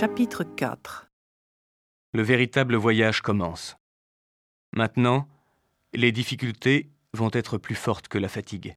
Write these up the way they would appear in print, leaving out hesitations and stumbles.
Chapitre 4. Le véritable voyage commence. Maintenant, les difficultés vont être plus fortes que la fatigue.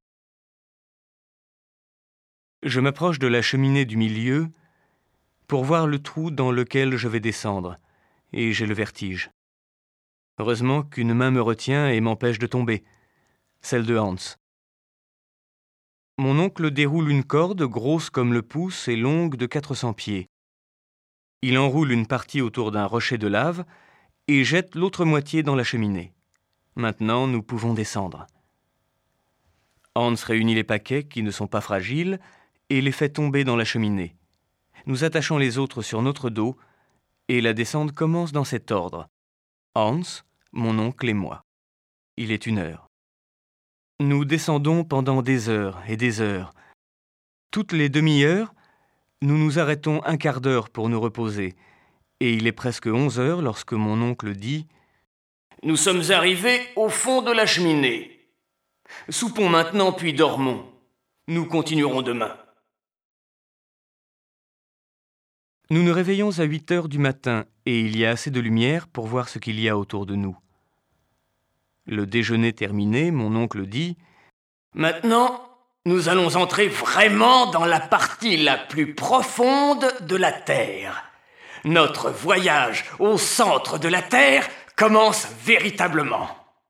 Je m'approche de la cheminée du milieu pour voir le trou dans lequel je vais descendre, et j'ai le vertige. Heureusement qu'une main me retient et m'empêche de tomber, celle de Hans. Mon oncle déroule une corde grosse comme le pouce et longue de 400 pieds. Il enroule une partie autour d'un rocher de lave et jette l'autre moitié dans la cheminée. Maintenant, nous pouvons descendre. Hans réunit les paquets qui ne sont pas fragiles et les fait tomber dans la cheminée. Nous attachons les autres sur notre dos et la descente commence dans cet ordre. Hans, mon oncle et moi. Il est 1h. Nous descendons pendant des heures et des heures. Toutes les demi-heures, nous nous arrêtons un quart d'heure pour nous reposer. Et il est presque 11h lorsque mon oncle dit « Nous sommes arrivés au fond de la cheminée. Soupons maintenant puis dormons. Nous continuerons demain. » Nous nous réveillons à 8h du matin et il y a assez de lumière pour voir ce qu'il y a autour de nous. Le déjeuner terminé, mon oncle dit « Maintenant, nous allons entrer vraiment dans la partie la plus profonde de la Terre. Notre voyage au centre de la Terre commence véritablement. »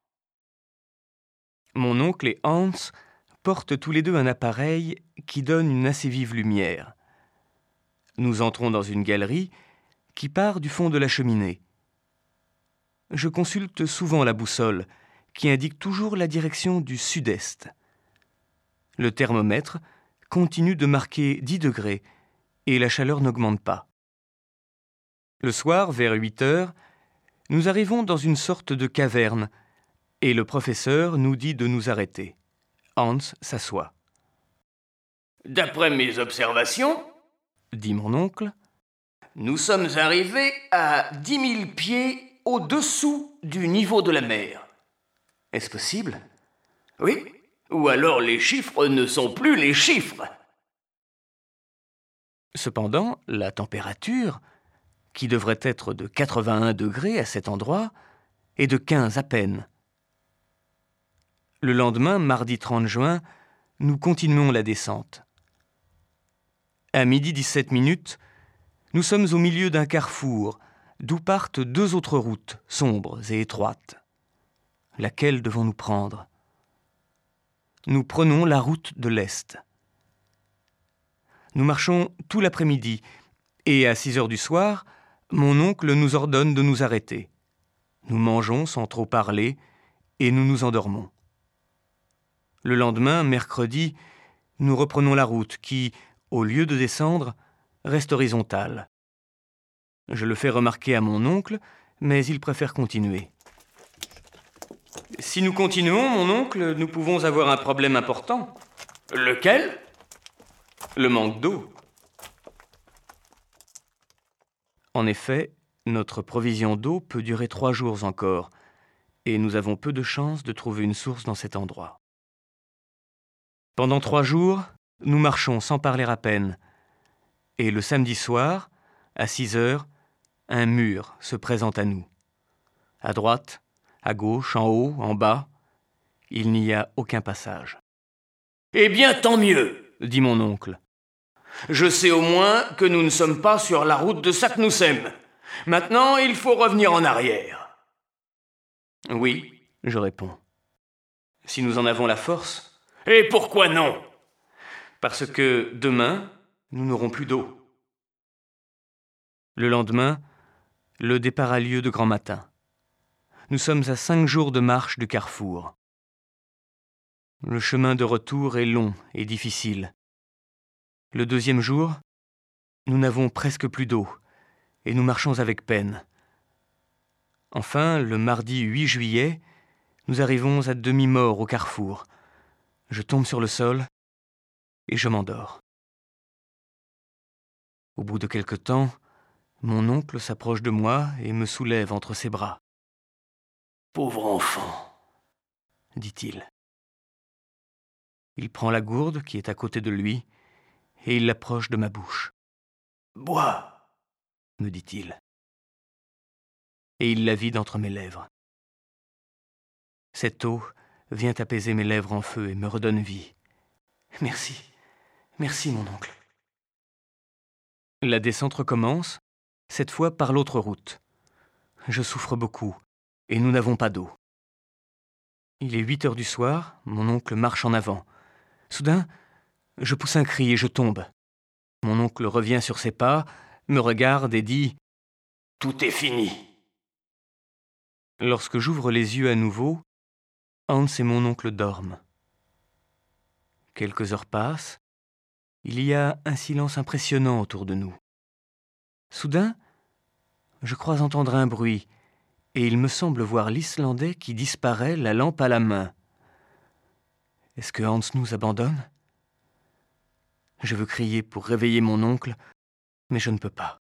Mon oncle et Hans portent tous les deux un appareil qui donne une assez vive lumière. Nous entrons dans une galerie qui part du fond de la cheminée. Je consulte souvent la boussole, qui indique toujours la direction du sud-est. Le thermomètre continue de marquer 10 degrés et la chaleur n'augmente pas. Le soir, vers 8h, nous arrivons dans une sorte de caverne et le professeur nous dit de nous arrêter. Hans s'assoit. « D'après mes observations, dit mon oncle, nous sommes arrivés à 10 000 pieds au-dessous du niveau de la mer. Est-ce possible? Oui, ou alors les chiffres ne sont plus les chiffres. » Cependant, la température, qui devrait être de 81 degrés à cet endroit, est de 15 à peine. Le lendemain, mardi 30 juin, nous continuons la descente. À 12h17, nous sommes au milieu d'un carrefour, d'où partent 2 autres routes, sombres et étroites. Laquelle devons-nous prendre? Nous prenons la route de l'Est. Nous marchons tout l'après-midi, et à 6h du soir, mon oncle nous ordonne de nous arrêter. Nous mangeons sans trop parler, et nous nous endormons. Le lendemain, mercredi, nous reprenons la route qui, au lieu de descendre, reste horizontale. Je le fais remarquer à mon oncle, mais il préfère continuer. Si nous continuons, mon oncle, nous pouvons avoir un problème important. Lequel? Le manque d'eau. En effet, notre provision d'eau peut durer 3 jours encore, et nous avons peu de chances de trouver une source dans cet endroit. Pendant 3 jours, nous marchons sans parler à peine, et le samedi soir, à 6h, un mur se présente à nous. À droite, à gauche, en haut, en bas, il n'y a aucun passage. « Eh bien, tant mieux, » dit mon oncle. « Je sais au moins que nous ne sommes pas sur la route de Saknussemm. Maintenant, il faut revenir en arrière. » « Oui, » je réponds. « Si nous en avons la force. »« Et pourquoi non ?»« Parce que demain, nous n'aurons plus d'eau. » Le lendemain, le départ a lieu de grand matin. Nous sommes à 5 jours de marche du carrefour. Le chemin de retour est long et difficile. Le 2e jour, nous n'avons presque plus d'eau et nous marchons avec peine. Enfin, le mardi 8 juillet, nous arrivons à demi-mort au carrefour. Je tombe sur le sol et je m'endors. Au bout de quelque temps, mon oncle s'approche de moi et me soulève entre ses bras. « Pauvre enfant, » dit-il. Il prend la gourde qui est à côté de lui et il l'approche de ma bouche. « Bois. » me dit-il. Et il la vide entre mes lèvres. Cette eau vient apaiser mes lèvres en feu et me redonne vie. Merci, merci mon oncle. La descente recommence, cette fois par l'autre route. Je souffre beaucoup, et nous n'avons pas d'eau. Il est 8 heures du soir, mon oncle marche en avant. Soudain, je pousse un cri et je tombe. Mon oncle revient sur ses pas, me regarde et dit « Tout est fini !» Lorsque j'ouvre les yeux à nouveau, Hans et mon oncle dorment. Quelques heures passent. Il y a un silence impressionnant autour de nous. Soudain, je crois entendre un bruit, et il me semble voir l'Islandais qui disparaît, la lampe à la main. Est-ce que Hans nous abandonne ? Je veux crier pour réveiller mon oncle, mais je ne peux pas.